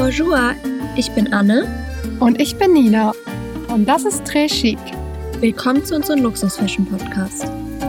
Bonjour, ich bin Anne. Und ich bin Nina. Und das ist Très Chic. Willkommen zu unserem Luxus-Fashion-Podcast.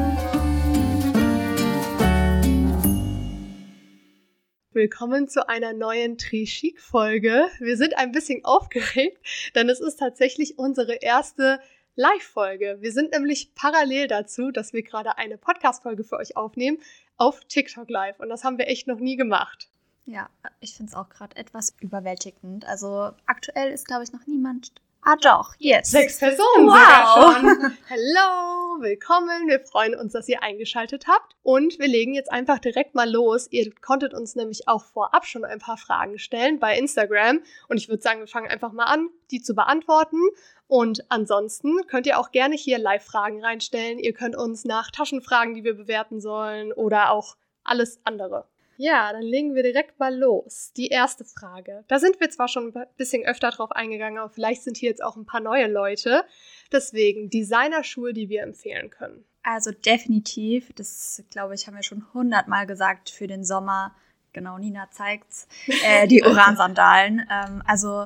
Willkommen zu einer neuen Très Chic-Folge. Wir sind ein bisschen aufgeregt, denn es ist tatsächlich unsere erste Live-Folge. Wir sind nämlich parallel dazu, dass wir gerade eine Podcast-Folge für euch aufnehmen, auf TikTok Live. Und das haben wir echt noch nie gemacht. Ja, ich finde es auch gerade etwas überwältigend. Also aktuell ist, glaube ich, noch niemand... Ah doch, jetzt. 6 Personen sogar schon. Hello, willkommen. Wir freuen uns, dass ihr eingeschaltet habt. Und wir legen jetzt einfach direkt mal los. Ihr konntet uns nämlich auch vorab schon ein paar Fragen stellen bei Instagram. Und ich würde sagen, wir fangen einfach mal an, die zu beantworten. Und ansonsten könnt ihr auch gerne hier Live-Fragen reinstellen. Ihr könnt uns nach Taschen fragen, die wir bewerten sollen oder auch alles andere. Ja, dann legen wir direkt mal los. Die erste Frage. Da sind wir zwar schon ein bisschen öfter drauf eingegangen, aber vielleicht sind hier jetzt auch ein paar neue Leute. Deswegen Designerschuhe, die wir empfehlen können. Also definitiv, das glaube ich, haben wir schon 100-mal gesagt für den Sommer. Genau, Nina zeigt's. Die Oran-Sandalen. Also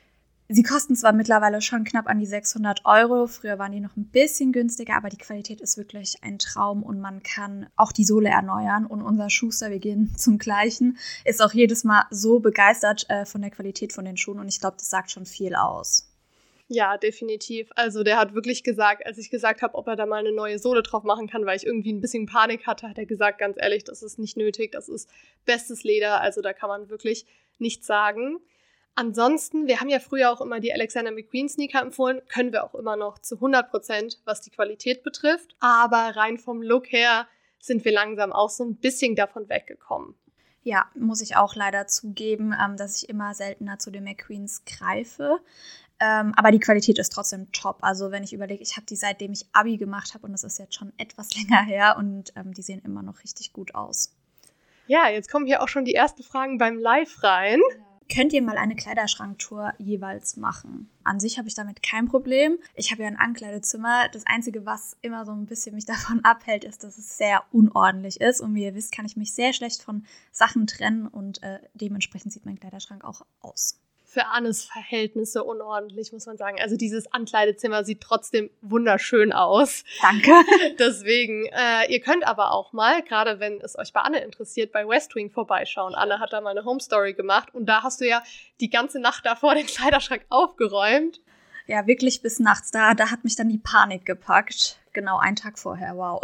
sie kosten zwar mittlerweile schon knapp an die 600 €. Früher waren die noch ein bisschen günstiger, aber die Qualität ist wirklich ein Traum und man kann auch die Sohle erneuern. Und unser Schuster, wir gehen zum Gleichen, ist auch jedes Mal so begeistert von der Qualität von den Schuhen und ich glaube, das sagt schon viel aus. Ja, definitiv. Also der hat wirklich gesagt, als ich gesagt habe, ob er da mal eine neue Sohle drauf machen kann, weil ich irgendwie ein bisschen Panik hatte, hat er gesagt, ganz ehrlich, das ist nicht nötig, das ist bestes Leder, also da kann man wirklich nichts sagen. Ansonsten, wir haben ja früher auch immer die Alexander McQueen Sneaker empfohlen, können wir auch immer noch zu 100%, was die Qualität betrifft. Aber rein vom Look her sind wir langsam auch so ein bisschen davon weggekommen. Ja, muss ich auch leider zugeben, dass ich immer seltener zu den McQueens greife. Aber die Qualität ist trotzdem top. Also wenn ich überlege, ich habe die seitdem ich Abi gemacht habe und das ist jetzt schon etwas länger her und die sehen immer noch richtig gut aus. Ja, jetzt kommen hier auch schon die ersten Fragen beim Live rein. Könnt ihr mal eine Kleiderschranktour jeweils machen? An sich habe ich damit kein Problem. Ich habe ja ein Ankleidezimmer. Das Einzige, was immer so ein bisschen mich davon abhält, ist, dass es sehr unordentlich ist. Und wie ihr wisst, kann ich mich sehr schlecht von Sachen trennen und dementsprechend sieht mein Kleiderschrank auch aus. Für Annes Verhältnisse unordentlich, muss man sagen. Also dieses Ankleidezimmer sieht trotzdem wunderschön aus. Danke. Deswegen, ihr könnt aber auch mal, gerade wenn es euch bei Anne interessiert, bei Westwing vorbeischauen. Anne hat da mal eine Home Story gemacht und da hast du ja die ganze Nacht davor den Kleiderschrank aufgeräumt. Ja, wirklich bis nachts. Da hat mich dann die Panik gepackt. Genau, einen Tag vorher, wow.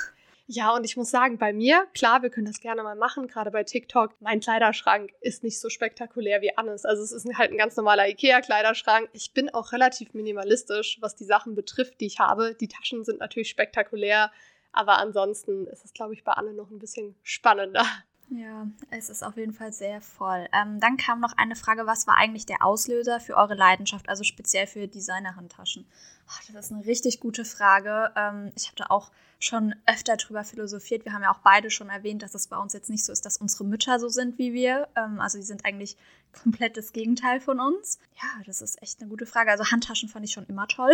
Ja, und ich muss sagen, bei mir, klar, wir können das gerne mal machen, gerade bei TikTok. Mein Kleiderschrank ist nicht so spektakulär wie Annes. Also es ist halt ein ganz normaler Ikea-Kleiderschrank. Ich bin auch relativ minimalistisch, was die Sachen betrifft, die ich habe. Die Taschen sind natürlich spektakulär, aber ansonsten ist es, glaube ich, bei Anne noch ein bisschen spannender. Ja, es ist auf jeden Fall sehr voll. Dann kam noch eine Frage, was war eigentlich der Auslöser für eure Leidenschaft, also speziell für Designer-Handtaschen? Oh, das ist eine richtig gute Frage. Ich habe da auch schon öfter drüber philosophiert. Wir haben ja auch beide schon erwähnt, dass es bei uns jetzt nicht so ist, dass unsere Mütter so sind wie wir. Also die sind eigentlich komplett das Gegenteil von uns. Ja, das ist echt eine gute Frage. Also Handtaschen fand ich schon immer toll.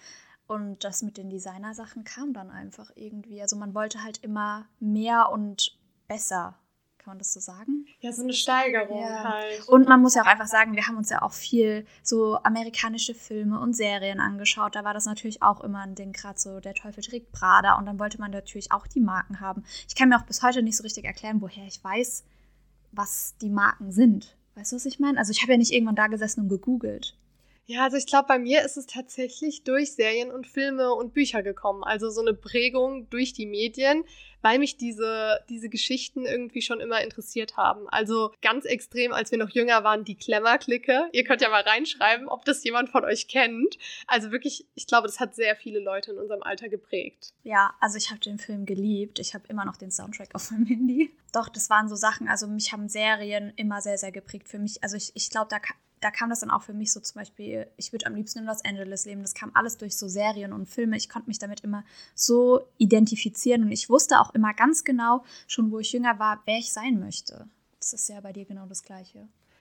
Und das mit den Designer-Sachen kam dann einfach irgendwie. Also man wollte halt immer mehr und besser. Kann man das so sagen? Ja, so eine Steigerung ja. halt. Und man muss ja auch einfach sagen, wir haben uns ja auch viel so amerikanische Filme und Serien angeschaut. Da war das natürlich auch immer ein Ding, gerade so der Teufel trägt Prada. Und dann wollte man natürlich auch die Marken haben. Ich kann mir auch bis heute nicht so richtig erklären, woher ich weiß, was die Marken sind. Weißt du, was ich meine? Also ich habe ja nicht irgendwann da gesessen und gegoogelt. Ja, also ich glaube, bei mir ist es tatsächlich durch Serien und Filme und Bücher gekommen. Also so eine Prägung durch die Medien, weil mich diese Geschichten irgendwie schon immer interessiert haben. Also ganz extrem, als wir noch jünger waren, die Glamour-Clique. Ihr könnt ja mal reinschreiben, ob das jemand von euch kennt. Also wirklich, ich glaube, das hat sehr viele Leute in unserem Alter geprägt. Ja, also ich habe den Film geliebt. Ich habe immer noch den Soundtrack auf meinem Handy. Doch, das waren so Sachen, also mich haben Serien immer sehr, sehr geprägt für mich. Also ich glaube, da kam das dann auch für mich so zum Beispiel, ich würde am liebsten in Los Angeles leben. Das kam alles durch so Serien und Filme. Ich konnte mich damit immer so identifizieren und ich wusste auch immer ganz genau, schon wo ich jünger war, wer ich sein möchte. Das ist ja bei dir genau das Gleiche.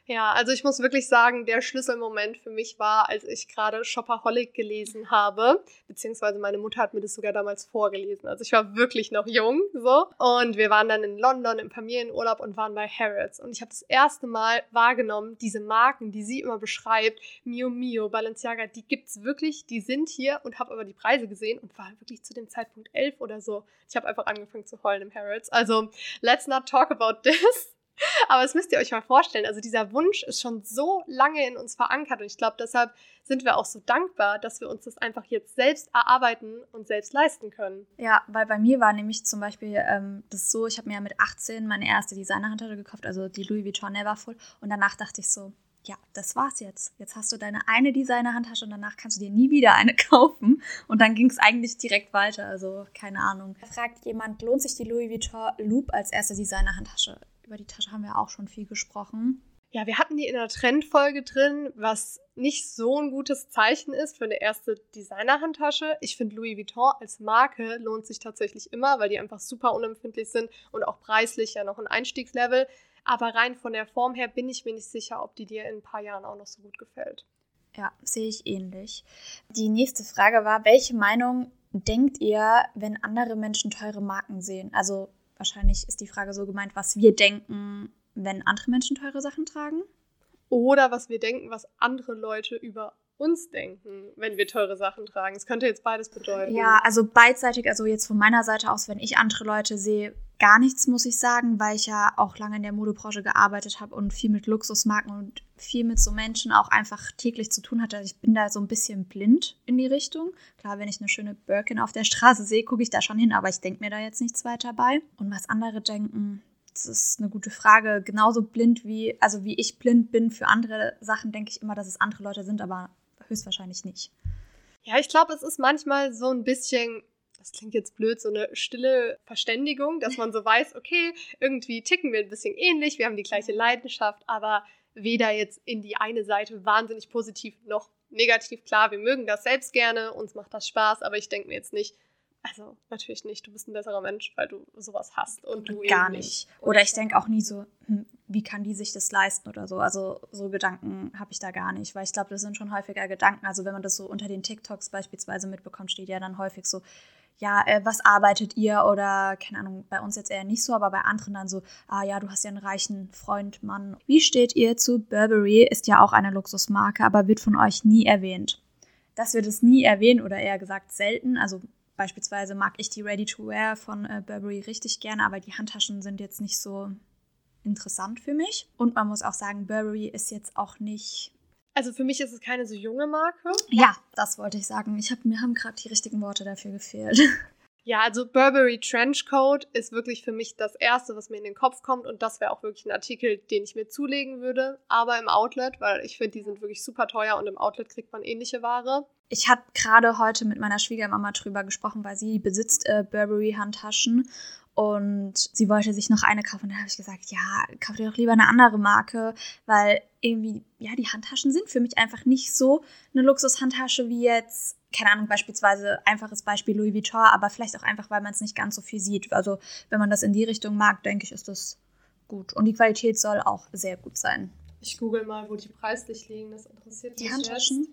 Ja, also ich muss wirklich sagen, der Schlüsselmoment für mich war, als ich gerade Shopaholic gelesen habe, beziehungsweise meine Mutter hat mir das sogar damals vorgelesen. Also ich war wirklich noch jung, so. Und wir waren dann in London im Familienurlaub und waren bei Harrods. Und ich habe das erste Mal wahrgenommen, diese Marken, die sie immer beschreibt, Mio Mio, Balenciaga, die gibt's wirklich, die sind hier, und habe aber die Preise gesehen und war wirklich zu dem Zeitpunkt 11 oder so. Ich habe einfach angefangen zu heulen im Harrods. Also, let's not talk about this. Aber das müsst ihr euch mal vorstellen, also dieser Wunsch ist schon so lange in uns verankert und ich glaube, deshalb sind wir auch so dankbar, dass wir uns das einfach jetzt selbst erarbeiten und selbst leisten können. Ja, weil bei mir war nämlich zum Beispiel das so, ich habe mir ja mit 18 meine erste Designerhandtasche gekauft, also die Louis Vuitton Neverfull, und danach dachte ich so, ja, das war's jetzt. Jetzt hast du deine eine Designerhandtasche und danach kannst du dir nie wieder eine kaufen. Und dann ging es eigentlich direkt weiter, also keine Ahnung. Da fragt jemand, lohnt sich die Louis Vuitton Loop als erste Designerhandtasche? Über die Tasche haben wir auch schon viel gesprochen. Ja, wir hatten die in einer Trendfolge drin, was nicht so ein gutes Zeichen ist für eine erste Designerhandtasche. Ich finde, Louis Vuitton als Marke lohnt sich tatsächlich immer, weil die einfach super unempfindlich sind und auch preislich ja noch ein Einstiegslevel. Aber rein von der Form her bin ich mir nicht sicher, ob die dir in ein paar Jahren auch noch so gut gefällt. Ja, sehe ich ähnlich. Die nächste Frage war, welche Meinung denkt ihr, wenn andere Menschen teure Marken sehen? Also wahrscheinlich ist die Frage so gemeint, was wir denken, wenn andere Menschen teure Sachen tragen. Oder was wir denken, was andere Leute über uns denken, wenn wir teure Sachen tragen. Es könnte jetzt beides bedeuten. Ja, also beidseitig, also jetzt von meiner Seite aus, wenn ich andere Leute sehe, gar nichts, muss ich sagen, weil ich ja auch lange in der Modebranche gearbeitet habe und viel mit Luxusmarken und viel mit so Menschen auch einfach täglich zu tun hatte. Also ich bin da so ein bisschen blind in die Richtung. Klar, wenn ich eine schöne Birkin auf der Straße sehe, gucke ich da schon hin, aber ich denke mir da jetzt nichts weiter bei. Und was andere denken, das ist eine gute Frage. Genauso blind wie ich blind bin für andere Sachen, denke ich immer, dass es andere Leute sind, aber höchstwahrscheinlich nicht. Ja, ich glaube, es ist manchmal so ein bisschen, das klingt jetzt blöd, so eine stille Verständigung, dass man so weiß, okay, irgendwie ticken wir ein bisschen ähnlich, wir haben die gleiche Leidenschaft, aber weder jetzt in die eine Seite wahnsinnig positiv noch negativ. Klar, wir mögen das selbst gerne, uns macht das Spaß, aber ich denke mir jetzt nicht, also natürlich nicht, du bist ein besserer Mensch, weil du sowas hast und du gar eben nicht. Oder ich denke auch nie so, wie kann die sich das leisten oder so. Also so Gedanken habe ich da gar nicht, weil ich glaube, das sind schon häufiger Gedanken. Also wenn man das so unter den TikToks beispielsweise mitbekommt, steht ja dann häufig so, ja, was arbeitet ihr? Oder, keine Ahnung, bei uns jetzt eher nicht so, aber bei anderen dann so, ja, du hast ja einen reichen Freund, Mann. Wie steht ihr zu Burberry? Ist ja auch eine Luxusmarke, aber wird von euch nie erwähnt. Dass wir das nie erwähnen oder eher gesagt selten, also beispielsweise mag ich die Ready-to-Wear von Burberry richtig gerne, aber die Handtaschen sind jetzt nicht so interessant für mich. Und man muss auch sagen, Burberry ist jetzt auch nicht... Also für mich ist es keine so junge Marke. Ja, das wollte ich sagen. Mir haben gerade die richtigen Worte dafür gefehlt. Ja, also Burberry Trenchcoat ist wirklich für mich das Erste, was mir in den Kopf kommt. Und das wäre auch wirklich ein Artikel, den ich mir zulegen würde. Aber im Outlet, weil ich finde, die sind wirklich super teuer und im Outlet kriegt man ähnliche Ware. Ich habe gerade heute mit meiner Schwiegermama drüber gesprochen, weil sie besitzt Burberry-Handtaschen und sie wollte sich noch eine kaufen. Und dann habe ich gesagt, ja, kauf dir doch lieber eine andere Marke, weil irgendwie, ja, die Handtaschen sind für mich einfach nicht so eine Luxushandtasche wie jetzt, keine Ahnung, beispielsweise, einfaches Beispiel Louis Vuitton, aber vielleicht auch einfach, weil man es nicht ganz so viel sieht. Also wenn man das in die Richtung mag, denke ich, ist das gut. Und die Qualität soll auch sehr gut sein. Ich google mal, wo die preislich liegen, das interessiert mich. Die Handtaschen?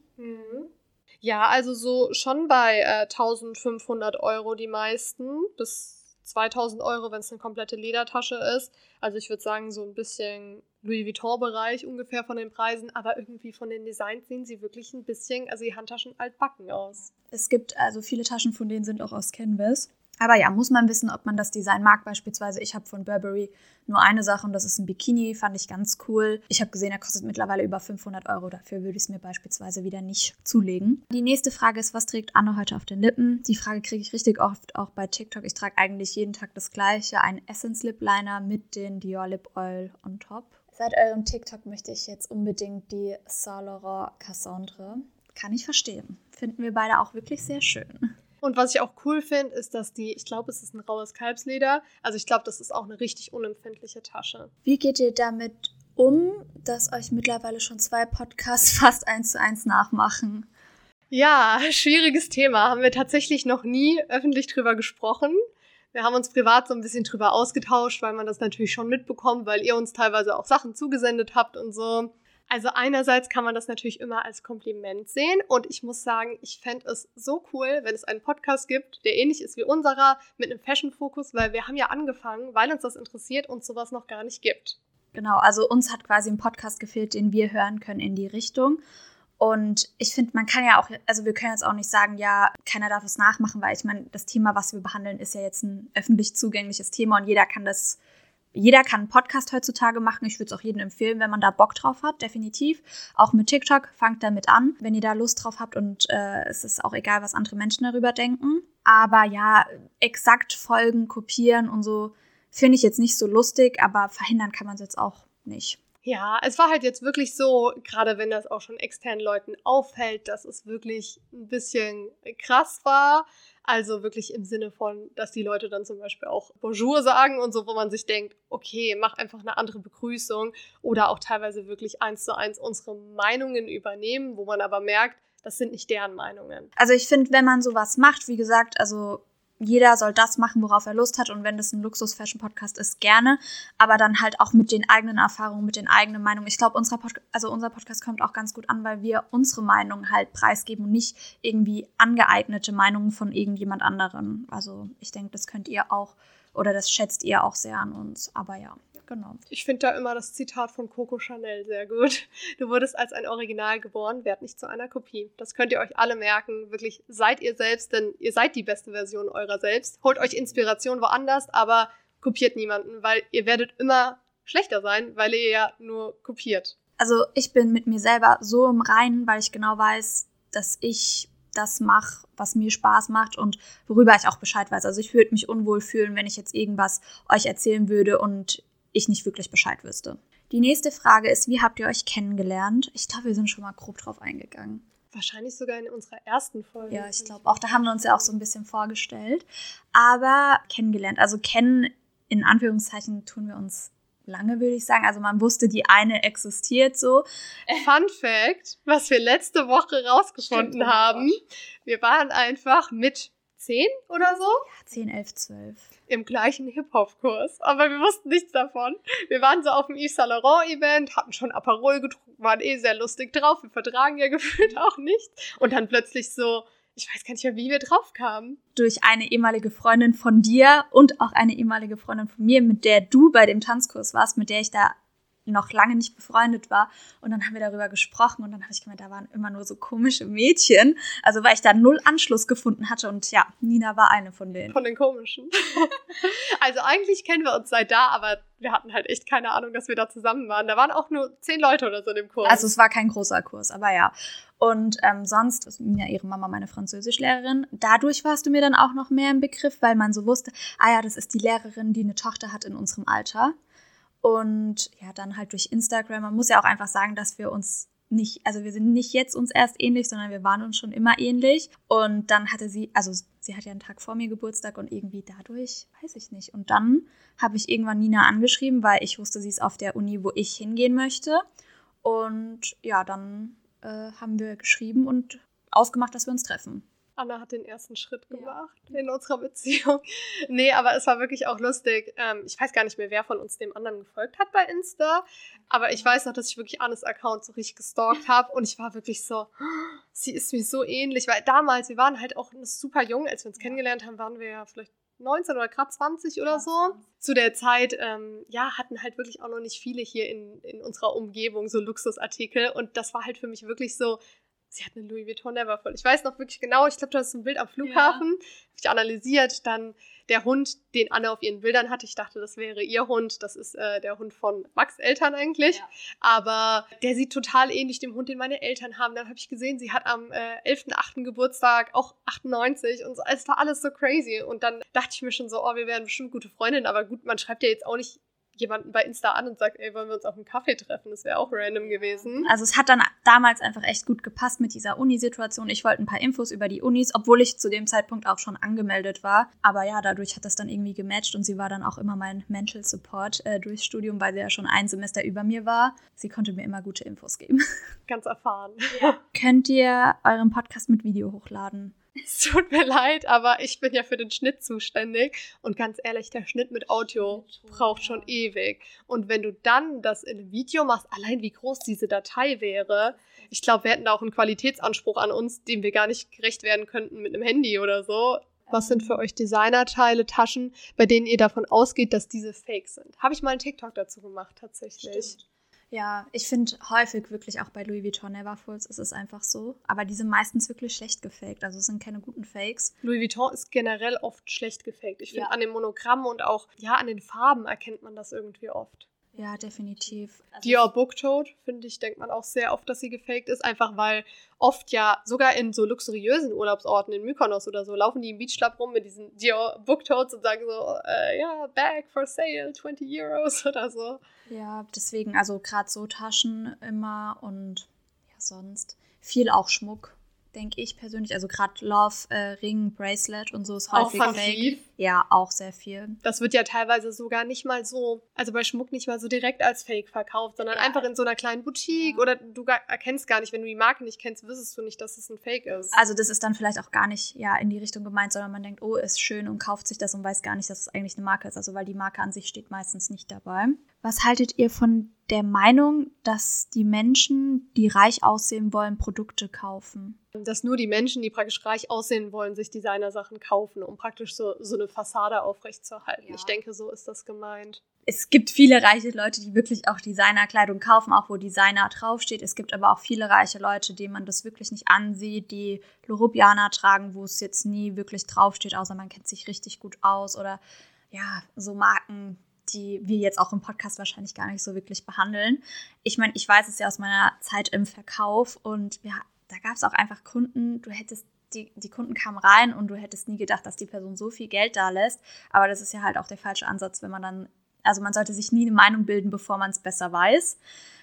Ja, also so schon bei 1.500 € die meisten, bis 2.000 €, wenn es eine komplette Ledertasche ist. Also ich würde sagen, so ein bisschen Louis Vuitton-Bereich ungefähr von den Preisen, aber irgendwie von den Designs sehen sie wirklich ein bisschen, also die Handtaschen altbacken aus. Es gibt also viele Taschen, von denen sind auch aus Canvas. Aber ja, muss man wissen, ob man das Design mag. Beispielsweise, ich habe von Burberry nur eine Sache und das ist ein Bikini, fand ich ganz cool. Ich habe gesehen, er kostet mittlerweile über 500 €. Dafür würde ich es mir beispielsweise wieder nicht zulegen. Die nächste Frage ist, was trägt Anne heute auf den Lippen? Die Frage kriege ich richtig oft auch bei TikTok. Ich trage eigentlich jeden Tag das Gleiche, einen Essence Lip Liner mit den Dior Lip Oil on top. Seit eurem TikTok möchte ich jetzt unbedingt die Saint Laurent Cassandre. Kann ich verstehen. Finden wir beide auch wirklich sehr schön. Und was ich auch cool finde, ist, dass ich glaube, es ist ein raues Kalbsleder. Also ich glaube, das ist auch eine richtig unempfindliche Tasche. Wie geht ihr damit um, dass euch mittlerweile schon 2 Podcasts fast 1:1 nachmachen? Ja, schwieriges Thema. Haben wir tatsächlich noch nie öffentlich drüber gesprochen. Wir haben uns privat so ein bisschen drüber ausgetauscht, weil man das natürlich schon mitbekommt, weil ihr uns teilweise auch Sachen zugesendet habt und so. Also einerseits kann man das natürlich immer als Kompliment sehen und ich muss sagen, ich fände es so cool, wenn es einen Podcast gibt, der ähnlich ist wie unserer, mit einem Fashion-Fokus, weil wir haben ja angefangen, weil uns das interessiert und sowas noch gar nicht gibt. Genau, also uns hat quasi ein Podcast gefehlt, den wir hören können in die Richtung. Und ich finde, man kann ja auch, also wir können jetzt auch nicht sagen, ja, keiner darf es nachmachen, weil ich meine, das Thema, was wir behandeln, ist ja jetzt ein öffentlich zugängliches Thema und jeder kann einen Podcast heutzutage machen. Ich würde es auch jedem empfehlen, wenn man da Bock drauf hat, definitiv. Auch mit TikTok, fangt damit an, wenn ihr da Lust drauf habt und es ist auch egal, was andere Menschen darüber denken. Aber ja, exakt folgen, kopieren und so finde ich jetzt nicht so lustig, aber verhindern kann man es jetzt auch nicht. Ja, es war halt jetzt wirklich so, gerade wenn das auch schon externen Leuten auffällt, dass es wirklich ein bisschen krass war. Also wirklich im Sinne von, dass die Leute dann zum Beispiel auch Bonjour sagen und so, wo man sich denkt, okay, mach einfach eine andere Begrüßung oder auch teilweise wirklich 1:1 unsere Meinungen übernehmen, wo man aber merkt, das sind nicht deren Meinungen. Also ich finde, wenn man sowas macht, wie gesagt, also jeder soll das machen, worauf er Lust hat und wenn das ein Luxus-Fashion-Podcast ist, gerne, aber dann halt auch mit den eigenen Erfahrungen, mit den eigenen Meinungen. Ich glaube, unser Podcast kommt auch ganz gut an, weil wir unsere Meinung halt preisgeben und nicht irgendwie angeeignete Meinungen von irgendjemand anderen. Also ich denke, das könnt ihr auch oder das schätzt ihr auch sehr an uns, aber ja. Genau. Ich finde da immer das Zitat von Coco Chanel sehr gut. Du wurdest als ein Original geboren, werd nicht zu einer Kopie. Das könnt ihr euch alle merken. Wirklich, seid ihr selbst, denn ihr seid die beste Version eurer selbst. Holt euch Inspiration woanders, aber kopiert niemanden, weil ihr werdet immer schlechter sein, weil ihr ja nur kopiert. Also ich bin mit mir selber so im Reinen, weil ich genau weiß, dass ich das mache, was mir Spaß macht und worüber ich auch Bescheid weiß. Also ich würde mich unwohl fühlen, wenn ich jetzt irgendwas euch erzählen würde und ich nicht wirklich Bescheid wüsste. Die nächste Frage ist, wie habt ihr euch kennengelernt? Ich glaube, wir sind schon mal grob drauf eingegangen. Wahrscheinlich sogar in unserer ersten Folge. Ja, ich glaube auch. Da haben wir uns ja auch so ein bisschen vorgestellt. Aber kennengelernt, also kennen, in Anführungszeichen, tun wir uns lange, würde ich sagen. Also man wusste, die eine existiert so. Fun Fact, was wir letzte Woche rausgefunden haben. Wir waren einfach mit 10 oder so? Ja, 10, 11, 12. Im gleichen Hip-Hop-Kurs. Aber wir wussten nichts davon. Wir waren so auf dem Yves Saint Laurent-Event, hatten schon Aperol getrunken, waren sehr lustig drauf. Wir vertragen ja gefühlt auch nichts. Und dann plötzlich so, ich weiß gar nicht mehr, wie wir drauf kamen. Durch eine ehemalige Freundin von dir und auch eine ehemalige Freundin von mir, mit der du bei dem Tanzkurs warst, mit der ich da noch lange nicht befreundet war. Und dann haben wir darüber gesprochen und dann habe ich gemeint, da waren immer nur so komische Mädchen. Also weil ich da null Anschluss gefunden hatte und ja, Nina war eine von denen. Von den komischen. Also eigentlich kennen wir uns seit da, aber wir hatten halt echt keine Ahnung, dass wir da zusammen waren. Da waren auch nur 10 Leute oder so in dem Kurs. Also es war kein großer Kurs, aber ja. Und sonst ist Nina, ihre Mama, meine Französischlehrerin. Dadurch warst du mir dann auch noch mehr im Begriff, weil man so wusste, ja, das ist die Lehrerin, die eine Tochter hat in unserem Alter. Und ja, dann halt durch Instagram. Man muss ja auch einfach sagen, dass wir uns nicht, also wir sind nicht jetzt uns erst ähnlich, sondern wir waren uns schon immer ähnlich. Und dann hatte sie, also sie hat ja einen Tag vor mir Geburtstag und irgendwie dadurch, weiß ich nicht. Und dann habe ich irgendwann Nina angeschrieben, weil ich wusste, sie ist auf der Uni, wo ich hingehen möchte. Und ja, dann haben wir geschrieben und ausgemacht, dass wir uns treffen. Anna hat den ersten Schritt gemacht in unserer Beziehung. Nee, aber es war wirklich auch lustig. Ich weiß gar nicht mehr, wer von uns dem anderen gefolgt hat bei Insta. Aber ich weiß noch, dass ich wirklich Annes Account so richtig gestalkt habe. Und ich war wirklich so, sie ist mir so ähnlich. Weil damals, wir waren halt auch super jung. Als wir uns kennengelernt haben, waren wir ja vielleicht 19 oder gerade 20 oder so. Zu der Zeit, hatten halt wirklich auch noch nicht viele hier in unserer Umgebung so Luxusartikel. Und das war halt für mich wirklich so, sie hat eine Louis Vuitton Neverfull. Ich weiß noch wirklich genau, ich glaube, du hast ein Bild am Flughafen. Ja. Habe ich analysiert. Dann der Hund, den Anne auf ihren Bildern hatte. Ich dachte, das wäre ihr Hund. Das ist der Hund von Max' Eltern eigentlich. Ja. Aber der sieht total ähnlich dem Hund, den meine Eltern haben. Dann habe ich gesehen, sie hat am 11.8. Geburtstag, auch 98. Und so. Es war alles so crazy. Und dann dachte ich mir schon so, wir wären bestimmt gute Freundinnen. Aber gut, man schreibt ja jetzt auch nicht jemanden bei Insta an und sagt, wollen wir uns auf einen Kaffee treffen? Das wäre auch random gewesen. Also es hat dann damals einfach echt gut gepasst mit dieser Uni-Situation. Ich wollte ein paar Infos über die Unis, obwohl ich zu dem Zeitpunkt auch schon angemeldet war. Aber ja, dadurch hat das dann irgendwie gematcht und sie war dann auch immer mein Mental Support durchs Studium, weil sie ja schon ein Semester über mir war. Sie konnte mir immer gute Infos geben. Ganz erfahren. Ja. Könnt ihr euren Podcast mit Video hochladen? Es tut mir leid, aber ich bin ja für den Schnitt zuständig. Und ganz ehrlich, der Schnitt mit Audio braucht schon ewig. Und wenn du dann das in einem Video machst, allein wie groß diese Datei wäre, ich glaube, wir hätten da auch einen Qualitätsanspruch an uns, dem wir gar nicht gerecht werden könnten mit einem Handy oder so. Was sind für euch Designerteile, Taschen, bei denen ihr davon ausgeht, dass diese fake sind? Habe ich mal einen TikTok dazu gemacht, tatsächlich. Stimmt. Ja, ich finde häufig wirklich auch bei Louis Vuitton Neverfulls ist es einfach so. Aber die sind meistens wirklich schlecht gefaked. Also es sind keine guten Fakes. Louis Vuitton ist generell oft schlecht gefaked. Ich finde, Ja. an den Monogrammen und auch an den Farben erkennt man das irgendwie oft. Ja, definitiv. Also Dior Book Tote, finde ich, denkt man auch sehr oft, dass sie gefaked ist. Einfach weil oft ja sogar in so luxuriösen Urlaubsorten, in Mykonos oder so, laufen die im Beachclub rum mit diesen Dior Book Totes und sagen so, bag for sale, 20 Euros oder so. Ja, deswegen, also gerade so Taschen immer und ja, sonst viel auch Schmuck, denke ich persönlich. Also gerade Love, Ring, Bracelet und so ist Auch häufig Van fake. Cleef. Ja, auch sehr viel. Das wird ja teilweise sogar nicht mal so, also bei Schmuck nicht mal so direkt als Fake verkauft, sondern einfach in so einer kleinen Boutique oder du erkennst gar nicht, wenn du die Marke nicht kennst, wüsstest du nicht, dass es ein Fake ist. Also das ist dann vielleicht auch gar nicht in die Richtung gemeint, sondern man denkt, oh, ist schön und kauft sich das und weiß gar nicht, dass es eigentlich eine Marke ist. Also weil die Marke an sich steht meistens nicht dabei. Was haltet ihr von der Meinung, dass die Menschen, die reich aussehen wollen, Produkte kaufen? Dass nur die Menschen, die praktisch reich aussehen wollen, sich Designersachen kaufen, um praktisch so eine Fassade aufrechtzuerhalten. Ja. Ich denke, so ist das gemeint. Es gibt viele reiche Leute, die wirklich auch Designerkleidung kaufen, auch wo Designer draufsteht. Es gibt aber auch viele reiche Leute, denen man das wirklich nicht ansieht, die Loropiana tragen, wo es jetzt nie wirklich draufsteht, außer man kennt sich richtig gut aus. Oder ja, so Marken, die wir jetzt auch im Podcast wahrscheinlich gar nicht so wirklich behandeln. Ich meine, ich weiß es ja aus meiner Zeit im Verkauf und da gab es auch einfach Kunden, die Kunden kamen rein und du hättest nie gedacht, dass die Person so viel Geld da lässt. Aber das ist ja halt auch der falsche Ansatz, wenn man dann, also man sollte sich nie eine Meinung bilden, bevor man es besser weiß.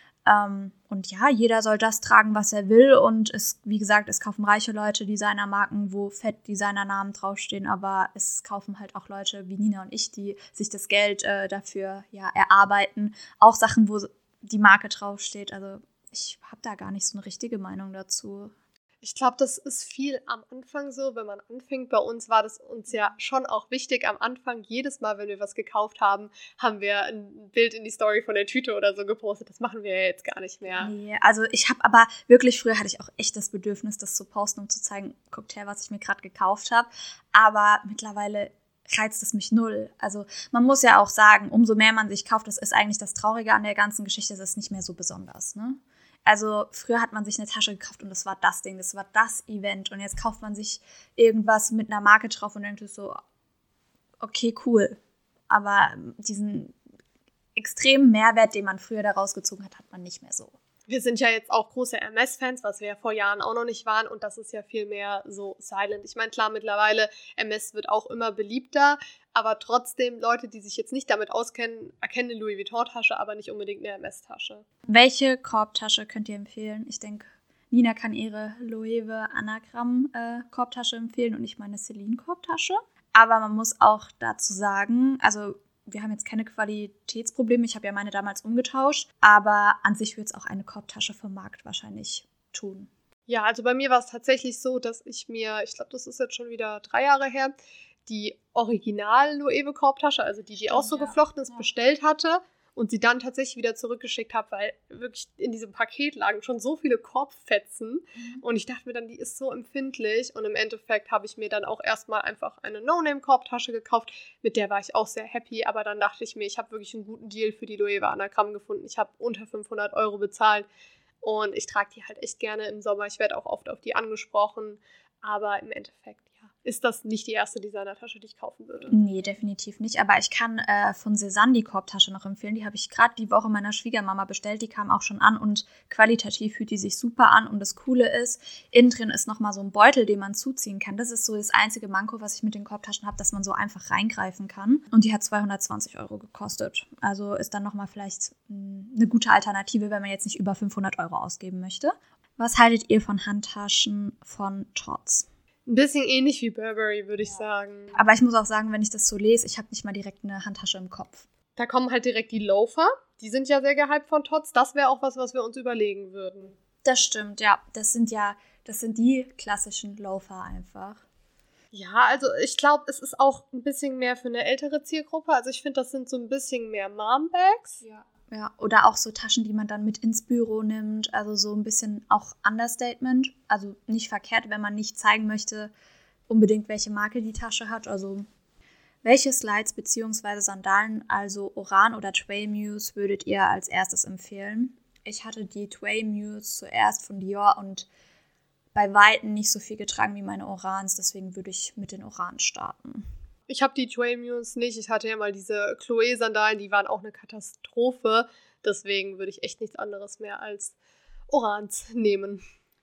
Und ja, jeder soll das tragen, was er will. Und wie gesagt, es kaufen reiche Leute Designermarken, wo fett Designernamen draufstehen. Aber es kaufen halt auch Leute wie Nina und ich, die sich das Geld dafür erarbeiten. Auch Sachen, wo die Marke draufsteht. Also ich habe da gar nicht so eine richtige Meinung dazu. Ich glaube, das ist viel am Anfang so, wenn man anfängt. Bei uns war das uns ja schon auch wichtig. Am Anfang, jedes Mal, wenn wir was gekauft haben, haben wir ein Bild in die Story von der Tüte oder so gepostet. Das machen wir ja jetzt gar nicht mehr. Nee, also ich habe aber wirklich, früher hatte ich auch echt das Bedürfnis, das zu posten, um zu zeigen, guckt her, was ich mir gerade gekauft habe. Aber mittlerweile reizt es mich null. Also man muss ja auch sagen, umso mehr man sich kauft, das ist eigentlich das Traurige an der ganzen Geschichte, das ist nicht mehr so besonders, ne? Also früher hat man sich eine Tasche gekauft und das war das Ding, das war das Event. Und jetzt kauft man sich irgendwas mit einer Marke drauf und denkt so, okay, cool. Aber diesen extremen Mehrwert, den man früher daraus gezogen hat, hat man nicht mehr so. Wir sind ja jetzt auch große Hermes-Fans, was wir ja vor Jahren auch noch nicht waren. Und das ist ja viel mehr so silent. Ich meine, klar, mittlerweile, Hermes wird auch immer beliebter. Aber trotzdem, Leute, die sich jetzt nicht damit auskennen, erkennen eine Louis Vuitton-Tasche, aber nicht unbedingt eine Hermes-Tasche. Welche Korbtasche könnt ihr empfehlen? Ich denke, Nina kann ihre Loewe Anagramm Korbtasche empfehlen und ich meine Celine Korbtasche. Aber man muss auch dazu sagen, also wir haben jetzt keine Qualitätsprobleme. Ich habe ja meine damals umgetauscht. Aber an sich würde es auch eine Korbtasche vom Markt wahrscheinlich tun. Ja, also bei mir war es tatsächlich so, dass ich mir, ich glaube, das ist jetzt schon wieder 3 Jahre her, die Original-Loewe-Korbtasche, also die auch so geflochten ist, bestellt hatte und sie dann tatsächlich wieder zurückgeschickt habe, weil wirklich in diesem Paket lagen schon so viele Korbfetzen und ich dachte mir dann, die ist so empfindlich und im Endeffekt habe ich mir dann auch erstmal einfach eine No-Name-Korbtasche gekauft, mit der war ich auch sehr happy, aber dann dachte ich mir, ich habe wirklich einen guten Deal für die Loewe Anagramm gefunden, ich habe unter 500 € bezahlt und ich trage die halt echt gerne im Sommer, ich werde auch oft auf die angesprochen, aber im Endeffekt, ist das nicht die erste Designertasche, die ich kaufen würde. Nee, definitiv nicht. Aber ich kann von Cézanne die Korbtasche noch empfehlen. Die habe ich gerade die Woche meiner Schwiegermama bestellt. Die kam auch schon an und qualitativ fühlt die sich super an. Und das Coole ist, innen drin ist nochmal so ein Beutel, den man zuziehen kann. Das ist so das einzige Manko, was ich mit den Korbtaschen habe, dass man so einfach reingreifen kann. Und die hat 220 € gekostet. Also ist dann nochmal vielleicht eine gute Alternative, wenn man jetzt nicht über 500 € ausgeben möchte. Was haltet ihr von Handtaschen von Tod's? Ein bisschen ähnlich wie Burberry, würde ich sagen. Aber ich muss auch sagen, wenn ich das so lese, ich habe nicht mal direkt eine Handtasche im Kopf. Da kommen halt direkt die Loafer. Die sind ja sehr gehypt von Tod's. Das wäre auch was wir uns überlegen würden. Das stimmt, ja. Das sind ja Das sind die klassischen Loafer einfach. Ja, also ich glaube, es ist auch ein bisschen mehr für eine ältere Zielgruppe. Also ich finde, das sind so ein bisschen mehr Mom-Bags. Ja, oder auch so Taschen, die man dann mit ins Büro nimmt. Also so ein bisschen auch Understatement. Also nicht verkehrt, wenn man nicht zeigen möchte, unbedingt welche Marke die Tasche hat. Also welche Slides bzw. Sandalen, also Oran oder Tway Muse, würdet ihr als erstes empfehlen? Ich hatte die Tway Muse zuerst von Dior und bei Weitem nicht so viel getragen wie meine Orans, deswegen würde ich mit den Orans starten. Ich habe die Tway Muse nicht. Ich hatte ja mal diese Chloé-Sandalen, die waren auch eine Katastrophe. Deswegen würde ich echt nichts anderes mehr als Orans nehmen.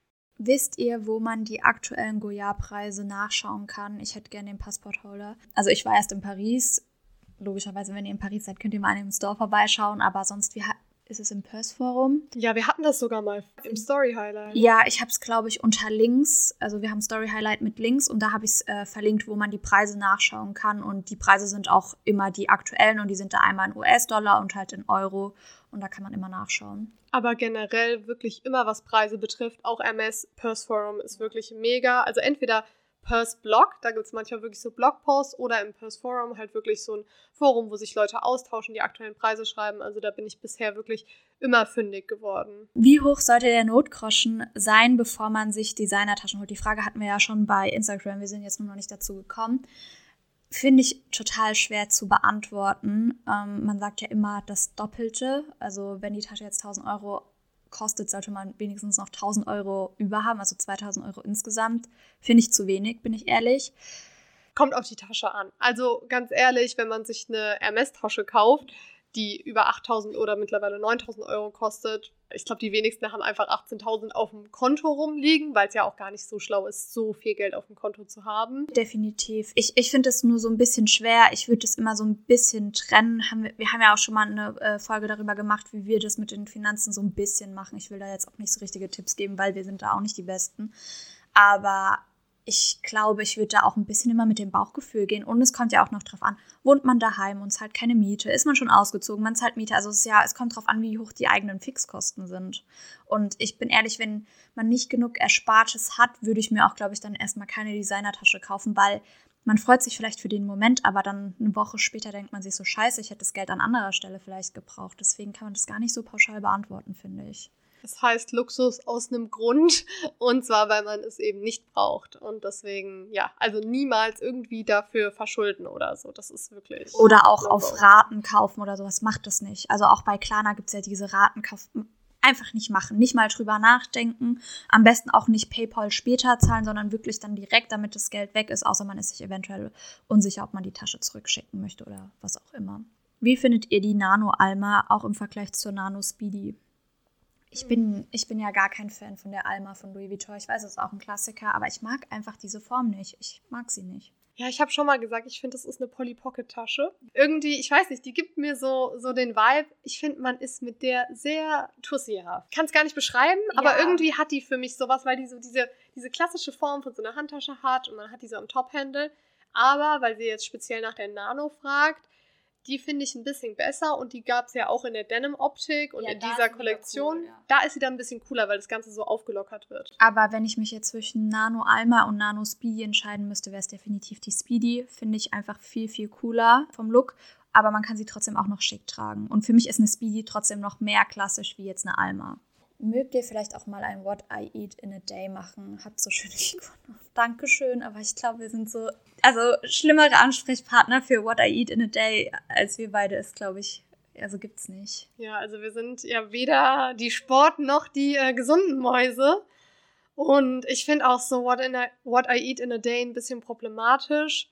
Wisst ihr, wo man die aktuellen Goya-Preise nachschauen kann? Ich hätte gerne den Passportholder. Also ich war erst in Paris. Logischerweise, wenn ihr in Paris seid, könnt ihr mal in dem Store vorbeischauen. Aber sonst, ist es im Purse-Forum? Ja, wir hatten das sogar mal im Story-Highlight. Ja, ich habe es, glaube ich, unter Links. Also wir haben Story-Highlight mit Links und da habe ich es verlinkt, wo man die Preise nachschauen kann. Und die Preise sind auch immer die aktuellen und die sind da einmal in US-Dollar und halt in Euro. Und da kann man immer nachschauen. Aber generell wirklich immer, was Preise betrifft, auch Hermès Purse-Forum ist wirklich mega. Also entweder Purse-Blog, da gibt es manchmal wirklich so Blogposts, oder im Purse-Forum halt wirklich so ein Forum, wo sich Leute austauschen, die aktuellen Preise schreiben. Also da bin ich bisher wirklich immer fündig geworden. Wie hoch sollte der Notgroschen sein, bevor man sich Designertaschen holt? Die Frage hatten wir ja schon bei Instagram, wir sind jetzt nur noch nicht dazu gekommen. Finde ich total schwer zu beantworten. Man sagt ja immer das Doppelte. Also wenn die Tasche jetzt 1.000 Euro kostet, sollte man wenigstens noch 1.000 Euro über haben, also 2.000 Euro insgesamt. Finde ich zu wenig, bin ich ehrlich. Kommt auf die Tasche an. Also ganz ehrlich, wenn man sich eine Hermès-Tasche kauft, die über 8.000 oder mittlerweile 9.000 Euro kostet, ich glaube, die wenigsten haben einfach 18.000 auf dem Konto rumliegen, weil es ja auch gar nicht so schlau ist, so viel Geld auf dem Konto zu haben. Definitiv. Ich finde es nur so ein bisschen schwer. Ich würde es immer so ein bisschen trennen. Wir haben ja auch schon mal eine Folge darüber gemacht, wie wir das mit den Finanzen so ein bisschen machen. Ich will da jetzt auch nicht so richtige Tipps geben, weil wir sind da auch nicht die Besten. Aber ich glaube, ich würde da auch ein bisschen immer mit dem Bauchgefühl gehen. Und es kommt ja auch noch drauf an, wohnt man daheim und zahlt keine Miete? Ist man schon ausgezogen? Man zahlt Miete. Also es kommt drauf an, wie hoch die eigenen Fixkosten sind. Und ich bin ehrlich, wenn man nicht genug Erspartes hat, würde ich mir auch, glaube ich, dann erstmal keine Designertasche kaufen, weil man freut sich vielleicht für den Moment, aber dann eine Woche später denkt man sich so, scheiße, ich hätte das Geld an anderer Stelle vielleicht gebraucht. Deswegen kann man das gar nicht so pauschal beantworten, finde ich. Das heißt Luxus aus einem Grund, und zwar, weil man es eben nicht braucht. Und deswegen, ja, also niemals irgendwie dafür verschulden oder so. Das ist wirklich... Oder auch auf Raten kaufen oder sowas, macht das nicht. Also auch bei Klarna gibt es ja diese Ratenkauf. Einfach nicht machen, nicht mal drüber nachdenken. Am besten auch nicht PayPal später zahlen, sondern wirklich dann direkt, damit das Geld weg ist, außer man ist sich eventuell unsicher, ob man die Tasche zurückschicken möchte oder was auch immer. Wie findet ihr die Nano Alma auch im Vergleich zur Nano Speedy? Ich bin ja gar kein Fan von der Alma von Louis Vuitton. Ich weiß, es ist auch ein Klassiker, aber ich mag einfach diese Form nicht. Ich mag sie nicht. Ja, ich habe schon mal gesagt, ich finde, das ist eine Polly-Pocket-Tasche. Irgendwie, ich weiß nicht, die gibt mir so den Vibe. Ich finde, man ist mit der sehr tussiehaft. Ich kann es gar nicht beschreiben, aber irgendwie hat die für mich sowas, weil die so diese klassische Form von so einer Handtasche hat und man hat die so am Top-Handle. Aber, weil sie jetzt speziell nach der Nano fragt, die finde ich ein bisschen besser und die gab es ja auch in der Denim-Optik und in dieser Kollektion. Cool, ja. Da ist sie dann ein bisschen cooler, weil das Ganze so aufgelockert wird. Aber wenn ich mich jetzt zwischen Nano Alma und Nano Speedy entscheiden müsste, wäre es definitiv die Speedy. Finde ich einfach viel, viel cooler vom Look. Aber man kann sie trotzdem auch noch schick tragen. Und für mich ist eine Speedy trotzdem noch mehr klassisch wie jetzt eine Alma. Mögt ihr vielleicht auch mal ein What I Eat in a Day machen? Habt so schöne Figuren. Dankeschön, aber ich glaube, wir sind so, also schlimmere Ansprechpartner für What I Eat in a Day als wir beide ist, glaube ich, also gibt's nicht. Ja, also wir sind ja weder die Sport- noch die gesunden Mäuse. Und ich finde auch so What I Eat in a Day ein bisschen problematisch,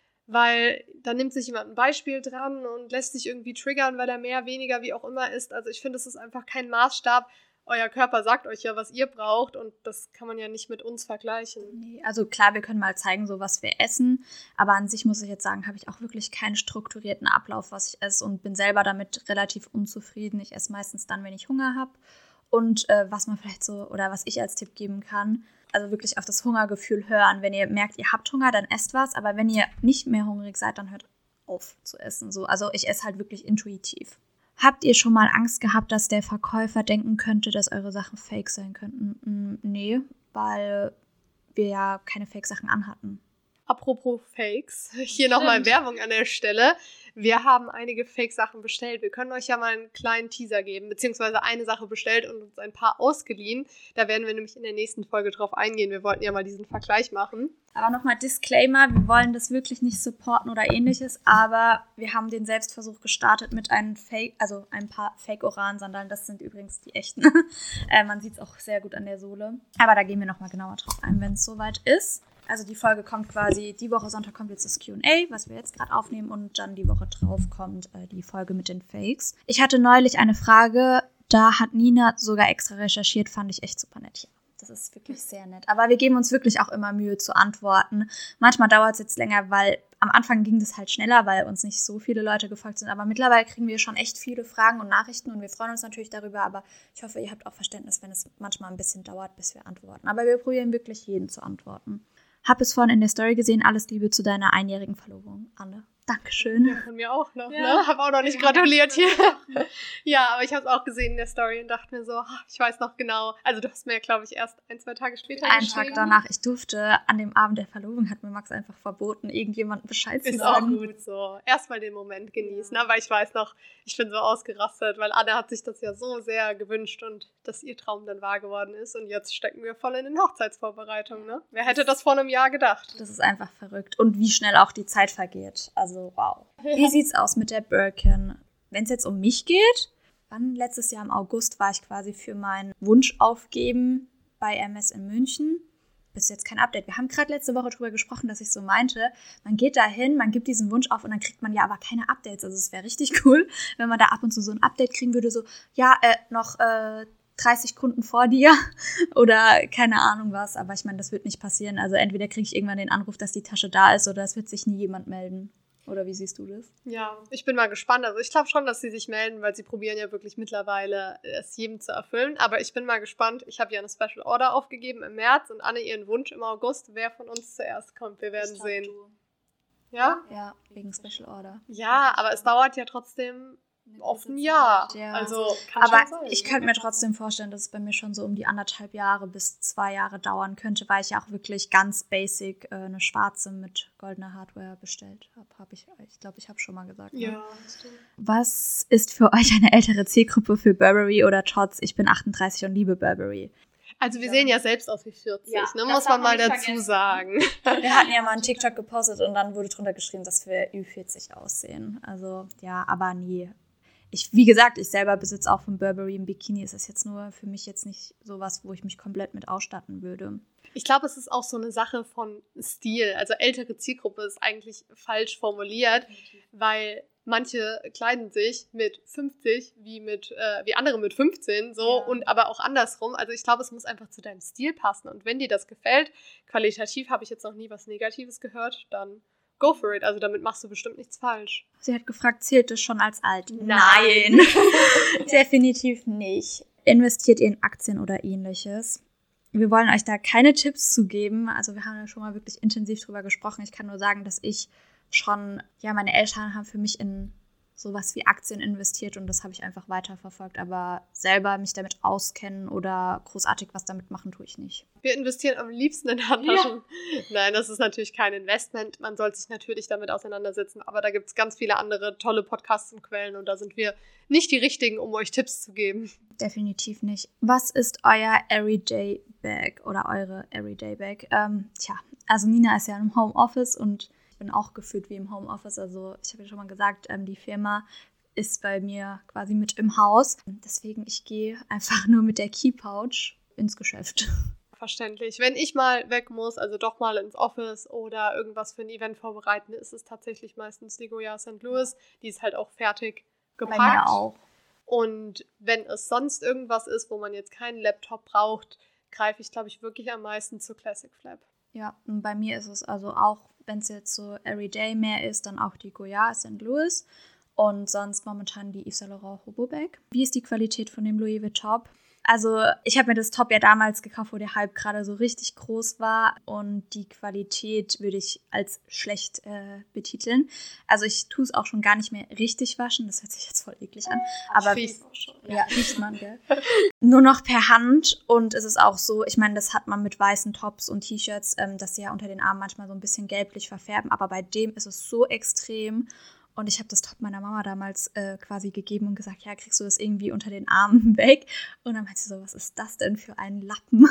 weil da nimmt sich jemand ein Beispiel dran und lässt sich irgendwie triggern, weil er mehr, weniger, wie auch immer isst. Also ich finde, es ist einfach kein Maßstab. Euer Körper sagt euch ja, was ihr braucht und das kann man ja nicht mit uns vergleichen. Nee, also klar, wir können mal zeigen, so was wir essen, aber an sich muss ich jetzt sagen, habe ich auch wirklich keinen strukturierten Ablauf, was ich esse und bin selber damit relativ unzufrieden. Ich esse meistens dann, wenn ich Hunger habe und was man vielleicht so oder was ich als Tipp geben kann, also wirklich auf das Hungergefühl hören. Wenn ihr merkt, ihr habt Hunger, dann esst was, aber wenn ihr nicht mehr hungrig seid, dann hört auf zu essen. So. Also ich esse halt wirklich intuitiv. Habt ihr schon mal Angst gehabt, dass der Verkäufer denken könnte, dass eure Sachen fake sein könnten? Nee, weil wir ja keine Fake-Sachen anhatten. Apropos Fakes, hier nochmal Werbung an der Stelle. Wir haben einige Fake-Sachen bestellt. Wir können euch ja mal einen kleinen Teaser geben, beziehungsweise eine Sache bestellt und uns ein paar ausgeliehen. Da werden wir nämlich in der nächsten Folge drauf eingehen. Wir wollten ja mal diesen Vergleich machen. Aber nochmal Disclaimer, wir wollen das wirklich nicht supporten oder ähnliches, aber wir haben den Selbstversuch gestartet mit ein paar Fake-Oran-Sandalen. Das sind übrigens die echten. Man sieht es auch sehr gut an der Sohle. Aber da gehen wir nochmal genauer drauf ein, wenn es soweit ist. Also die Folge kommt quasi, die Woche Sonntag kommt jetzt das Q&A, was wir jetzt gerade aufnehmen, und dann die Woche drauf kommt die Folge mit den Fakes. Ich hatte neulich eine Frage, da hat Nina sogar extra recherchiert, fand ich echt super nett. Ja, das ist wirklich sehr nett. Aber wir geben uns wirklich auch immer Mühe zu antworten. Manchmal dauert es jetzt länger, weil am Anfang ging das halt schneller, weil uns nicht so viele Leute gefolgt sind. Aber mittlerweile kriegen wir schon echt viele Fragen und Nachrichten und wir freuen uns natürlich darüber. Aber ich hoffe, ihr habt auch Verständnis, wenn es manchmal ein bisschen dauert, bis wir antworten. Aber wir probieren wirklich jeden zu antworten. Hab es vorhin in der Story gesehen. Alles Liebe zu deiner einjährigen Verlobung, Anne. Dankeschön. Ja, von mir auch noch, ne? Hab auch noch nicht gratuliert hier. Ja, aber ich habe es auch gesehen in der Story und dachte mir so, ich weiß noch genau. Also du hast mir ja, glaube ich, erst 1-2 Tage später Einen Tag danach. Ich durfte an dem Abend der Verlobung, hat mir Max einfach verboten, irgendjemandem Bescheid zu sagen. Ist auch gut so. Erstmal den Moment genießen. Aber ich weiß noch, ich bin so ausgerastet, weil Anne hat sich das ja so sehr gewünscht und dass ihr Traum dann wahr geworden ist. Und jetzt stecken wir voll in den Hochzeitsvorbereitungen, ne? Wer hätte das vor einem Jahr gedacht? Das ist einfach verrückt. Und wie schnell auch die Zeit vergeht. Also wow. Wie sieht's aus mit der Birkin? Wenn es jetzt um mich geht, letztes Jahr im August war ich quasi für meinen Wunsch aufgeben bei Hermès in München. Bis jetzt kein Update. Wir haben gerade letzte Woche drüber gesprochen, dass ich so meinte, man geht da hin, man gibt diesen Wunsch auf und dann kriegt man ja aber keine Updates. Also es wäre richtig cool, wenn man da ab und zu so ein Update kriegen würde, so, ja, noch 30 Kunden vor dir oder keine Ahnung was. Aber ich meine, das wird nicht passieren. Also entweder kriege ich irgendwann den Anruf, dass die Tasche da ist oder es wird sich nie jemand melden. Oder wie siehst du das? Ja, ich bin mal gespannt. Also ich glaube schon, dass sie sich melden, weil sie probieren ja wirklich mittlerweile, es jedem zu erfüllen. Aber ich bin mal gespannt. Ich habe ja eine Special Order aufgegeben im März und Anne ihren Wunsch im August. Wer von uns zuerst kommt, wir werden sehen. Du. Ja? Ja, wegen Special Order. Ja, aber es dauert ja trotzdem oft ein Jahr. Ja. Also kann aber schon sein. Ich könnte mir trotzdem vorstellen, dass es bei mir schon so um die 1,5 Jahre bis 2 Jahre dauern könnte, weil ich ja auch wirklich ganz basic eine schwarze mit goldener Hardware bestellt habe. Ich glaube, ich habe schon mal gesagt. Ne? Ja, stimmt. Was ist für euch eine ältere Zielgruppe für Burberry oder Tots? Ich bin 38 und liebe Burberry. Also wir sehen ja selbst aus wie 40, Ja, ne? das Muss darf man mal man nicht dazu vergessen. sagen. Wir hatten ja mal einen TikTok gepostet und dann wurde drunter geschrieben, dass wir Ü40 aussehen. Also ja, aber nie. Wie gesagt, ich selber besitze auch von Burberry ein Bikini. Es ist jetzt nur für mich jetzt nicht sowas, wo ich mich komplett mit ausstatten würde. Ich glaube, es ist auch so eine Sache von Stil. Also ältere Zielgruppe ist eigentlich falsch formuliert, weil manche kleiden sich mit 50 wie andere mit 15 so Ja. und aber auch andersrum. Also ich glaube, es muss einfach zu deinem Stil passen. Und wenn dir das gefällt, qualitativ habe ich jetzt noch nie was Negatives gehört, dann go for it. Also damit machst du bestimmt nichts falsch. Sie hat gefragt, zählt es schon als alt? Nein. Definitiv nicht. Investiert ihr in Aktien oder ähnliches? Wir wollen euch da keine Tipps zu geben. Also wir haben ja schon mal wirklich intensiv drüber gesprochen. Ich kann nur sagen, dass ich schon, ja, meine Eltern haben für mich in sowas wie Aktien investiert und das habe ich einfach weiterverfolgt. Aber selber mich damit auskennen oder großartig was damit machen, tue ich nicht. Wir investieren am liebsten in Handtaschen. Ja. Nein, das ist natürlich kein Investment. Man sollte sich natürlich damit auseinandersetzen, aber da gibt es ganz viele andere tolle Podcasts und Quellen und da sind wir nicht die Richtigen, um euch Tipps zu geben. Definitiv nicht. Was ist euer Everyday Bag oder eure Everyday Bag? Also Nina ist ja im Homeoffice und ich bin auch gefühlt wie im Homeoffice. Also ich habe ja schon mal gesagt, die Firma ist bei mir quasi mit im Haus. Deswegen, ich gehe einfach nur mit der Key Pouch ins Geschäft. Verständlich. Wenn ich mal weg muss, also doch mal ins Office oder irgendwas für ein Event vorbereiten, ist es tatsächlich meistens die Goya St. Louis. Die ist halt auch fertig gepackt. Bei mir auch. Und wenn es sonst irgendwas ist, wo man jetzt keinen Laptop braucht, greife ich, glaube ich, wirklich am meisten zu Classic Flap. Ja, und bei mir ist es also auch, wenn es jetzt so Everyday mehr ist, dann auch die Goya St. Louis und sonst momentan die Yves Saint Laurent Hobo Bag. Wie ist die Qualität von dem Louis Vuitton? Also ich habe mir das Top ja damals gekauft, wo der Hype gerade so richtig groß war und die Qualität würde ich als schlecht betiteln. Also ich tue es auch schon gar nicht mehr richtig waschen, das hört sich jetzt voll eklig an. Aber Riecht auch schon. ja, riecht man, gell? Nur noch per Hand und es ist auch so, ich meine, das hat man mit weißen Tops und T-Shirts, dass sie ja unter den Armen manchmal so ein bisschen gelblich verfärben, aber bei dem ist es so extrem. Und ich habe das Top meiner Mama damals quasi gegeben und gesagt, ja, kriegst du das irgendwie unter den Armen weg? Und dann meinte sie so, was ist das denn für ein Lappen?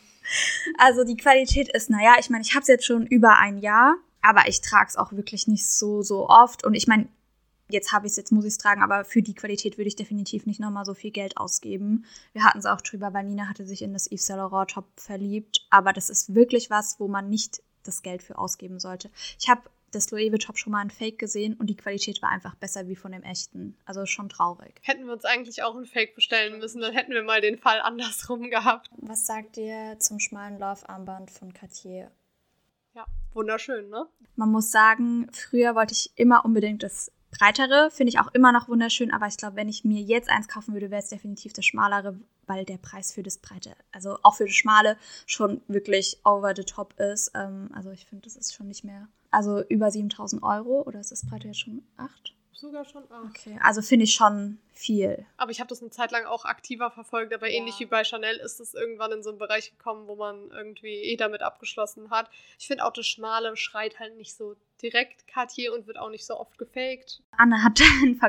Also die Qualität ist, naja, ich meine, ich habe es jetzt schon über ein Jahr, aber ich trage es auch wirklich nicht so oft. Und ich meine, jetzt muss ich es tragen, aber für die Qualität würde ich definitiv nicht nochmal so viel Geld ausgeben. Wir hatten es auch drüber, weil Nina hatte sich in das Yves Saint Laurent Top verliebt. Aber das ist wirklich was, wo man nicht das Geld für ausgeben sollte. Ich habe das Loewe Top schon mal ein Fake gesehen und die Qualität war einfach besser wie von dem echten. Also schon traurig. Hätten wir uns eigentlich auch ein Fake bestellen müssen, dann hätten wir mal den Fall andersrum gehabt. Was sagt ihr zum schmalen Love-Armband von Cartier? Ja, wunderschön, ne? Man muss sagen, früher wollte ich immer unbedingt das breitere, finde ich auch immer noch wunderschön, aber ich glaube, wenn ich mir jetzt eins kaufen würde, wäre es definitiv das schmalere, weil der Preis für das breite, also auch für das schmale, schon wirklich over the top ist. Also ich finde, das ist schon nicht mehr, also über 7.000 Euro oder ist das breite jetzt schon 8? Sogar schon 8. Okay, also finde ich schon viel. Aber ich habe das eine Zeit lang auch aktiver verfolgt, aber ähnlich wie bei Chanel ist es irgendwann in so einen Bereich gekommen, wo man irgendwie damit abgeschlossen hat. Ich finde auch, das Schmale schreit halt nicht so direkt Cartier und wird auch nicht so oft gefaked. Anne, hat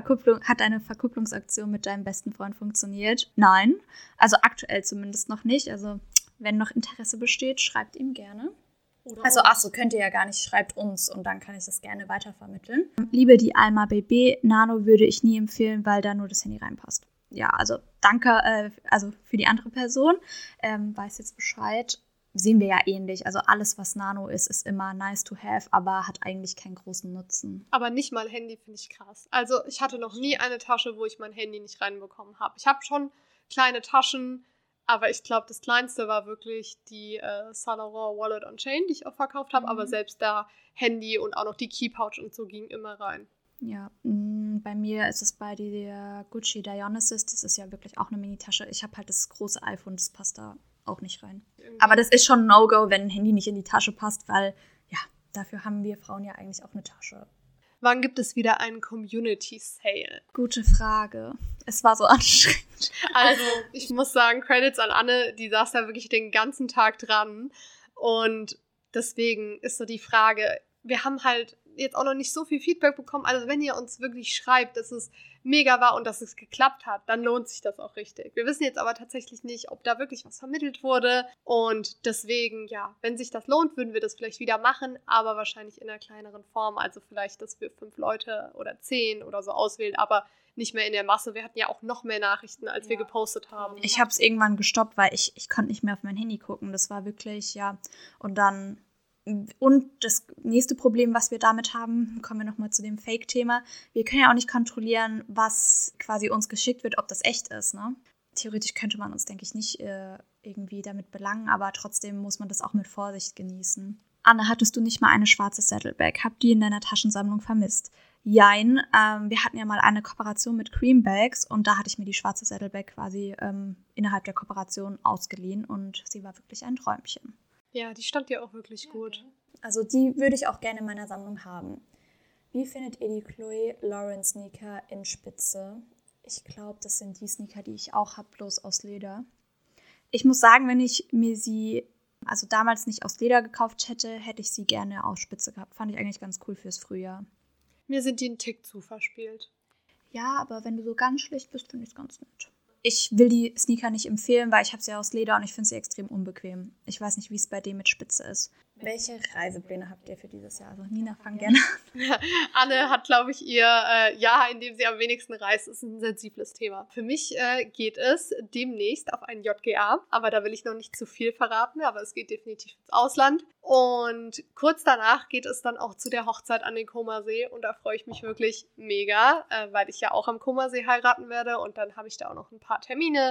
eine Verkupplungsaktion mit deinem besten Freund funktioniert? Nein, also aktuell zumindest noch nicht. Also wenn noch Interesse besteht, schreibt ihm gerne. Also, könnt ihr ja gar nicht, schreibt uns und dann kann ich das gerne weitervermitteln. Liebe die Alma BB, Nano würde ich nie empfehlen, weil da nur das Handy reinpasst. Ja, also danke also für die andere Person, weiß jetzt Bescheid. Sehen wir ja ähnlich. Also alles, was Nano ist immer nice to have, aber hat eigentlich keinen großen Nutzen. Aber nicht mal Handy finde ich krass. Also ich hatte noch nie eine Tasche, wo ich mein Handy nicht reinbekommen habe. Ich habe schon kleine Taschen, aber ich glaube, das kleinste war wirklich die Saint Laurent Wallet on Chain, die ich auch verkauft habe. Aber selbst da Handy und auch noch die Key Pouch und so ging immer rein. Ja, bei mir ist es bei der Gucci Dionysus. Das ist ja wirklich auch eine Mini-Tasche. Ich habe halt das große iPhone, das passt da auch nicht rein. Irgendwie. Aber das ist schon ein No-Go, wenn ein Handy nicht in die Tasche passt, weil ja, dafür haben wir Frauen ja eigentlich auch eine Tasche. Wann gibt es wieder einen Community Sale? Gute Frage. Es war so anstrengend. Also, ich muss sagen, Credits an Anne, die saß da wirklich den ganzen Tag dran. Und deswegen ist so die Frage, wir haben halt jetzt auch noch nicht so viel Feedback bekommen. Also wenn ihr uns wirklich schreibt, dass es mega war und dass es geklappt hat, dann lohnt sich das auch richtig. Wir wissen jetzt aber tatsächlich nicht, ob da wirklich was vermittelt wurde. Und deswegen, ja, wenn sich das lohnt, würden wir das vielleicht wieder machen, aber wahrscheinlich in einer kleineren Form. Also vielleicht, dass wir 5 Leute oder 10 oder so auswählen, aber nicht mehr in der Masse. Wir hatten ja auch noch mehr Nachrichten, als wir gepostet haben. Ich habe es irgendwann gestoppt, weil ich konnte nicht mehr auf mein Handy gucken. Das war wirklich, ja. Und das nächste Problem, was wir damit haben, kommen wir nochmal zu dem Fake-Thema. Wir können ja auch nicht kontrollieren, was quasi uns geschickt wird, ob das echt ist, ne? Theoretisch könnte man uns, denke ich, nicht irgendwie damit belangen, aber trotzdem muss man das auch mit Vorsicht genießen. Anne, hattest du nicht mal eine schwarze Saddlebag? Habt ihr in deiner Taschensammlung vermisst? Jein, wir hatten ja mal eine Kooperation mit Creambags und da hatte ich mir die schwarze Saddlebag quasi innerhalb der Kooperation ausgeliehen und sie war wirklich ein Träumchen. Ja, die stand ja auch wirklich gut. Also die würde ich auch gerne in meiner Sammlung haben. Wie findet ihr die Chloe Lauren Sneaker in Spitze? Ich glaube, das sind die Sneaker, die ich auch habe, bloß aus Leder. Ich muss sagen, wenn ich mir sie also damals nicht aus Leder gekauft hätte, hätte ich sie gerne aus Spitze gehabt. Fand ich eigentlich ganz cool fürs Frühjahr. Mir sind die einen Tick zu verspielt. Ja, aber wenn du so ganz schlicht bist, finde ich es ganz nett. Ich will die Sneaker nicht empfehlen, weil ich habe sie aus Leder und ich finde sie extrem unbequem. Ich weiß nicht, wie es bei dem mit Spitze ist. Welche Reisepläne habt ihr für dieses Jahr? Also Nina, fang gerne an. Anne hat, glaube ich, ihr Jahr, in dem sie am wenigsten reist, ist ein sensibles Thema. Für mich geht es demnächst auf ein JGA, aber da will ich noch nicht zu viel verraten, aber es geht definitiv ins Ausland. Und kurz danach geht es dann auch zu der Hochzeit an den Comersee und da freue ich mich wirklich mega, weil ich ja auch am Comersee heiraten werde und dann habe ich da auch noch ein paar Termine,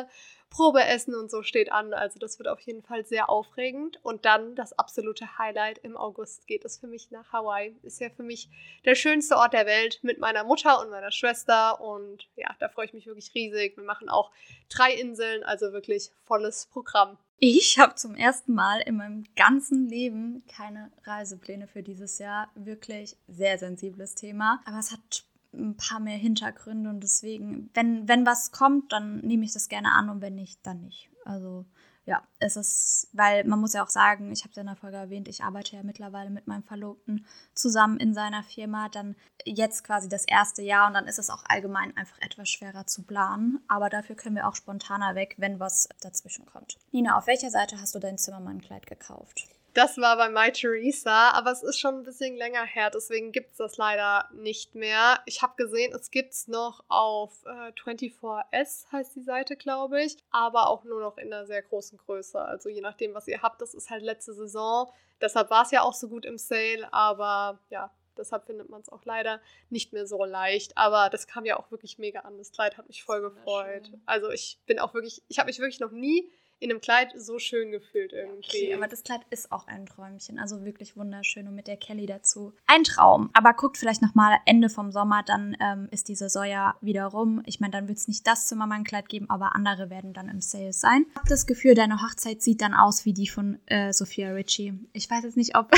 Probeessen und so steht an. Also das wird auf jeden Fall sehr aufregend. Und dann das absolute Highlight: im August geht es für mich nach Hawaii. Ist ja für mich der schönste Ort der Welt mit meiner Mutter und meiner Schwester. Und ja, da freue ich mich wirklich riesig. Wir machen auch 3 Inseln, also wirklich volles Programm. Ich habe zum ersten Mal in meinem ganzen Leben keine Reisepläne für dieses Jahr. Wirklich sehr sensibles Thema. Aber es hat ein paar mehr Hintergründe und deswegen, wenn was kommt, dann nehme ich das gerne an und wenn nicht, dann nicht. Also ja, es ist, weil man muss ja auch sagen, ich habe es ja in der Folge erwähnt, ich arbeite ja mittlerweile mit meinem Verlobten zusammen in seiner Firma, dann jetzt quasi das erste Jahr und dann ist es auch allgemein einfach etwas schwerer zu planen, aber dafür können wir auch spontaner weg, wenn was dazwischen kommt. Nina, auf welcher Seite hast du dein Zimmermann-Kleid gekauft? Das war bei My Theresa, aber es ist schon ein bisschen länger her, deswegen gibt es das leider nicht mehr. Ich habe gesehen, es gibt es noch auf 24S, heißt die Seite, glaube ich, aber auch nur noch in einer sehr großen Größe. Also je nachdem, was ihr habt, das ist halt letzte Saison. Deshalb war es ja auch so gut im Sale, aber ja, deshalb findet man es auch leider nicht mehr so leicht. Aber das kam ja auch wirklich mega an. Das Kleid hat mich voll gefreut. Also ich habe mich wirklich noch nie in einem Kleid so schön gefühlt irgendwie. Okay, aber das Kleid ist auch ein Träumchen, also wirklich wunderschön und mit der Kelly dazu. Ein Traum, aber guckt vielleicht nochmal Ende vom Sommer, dann ist die Saison ja wieder rum. Ich meine, dann wird es nicht das Zimmermann-Kleid geben, aber andere werden dann im Sale sein. Ich habe das Gefühl, deine Hochzeit sieht dann aus wie die von Sophia Richie. Ich weiß jetzt nicht, ob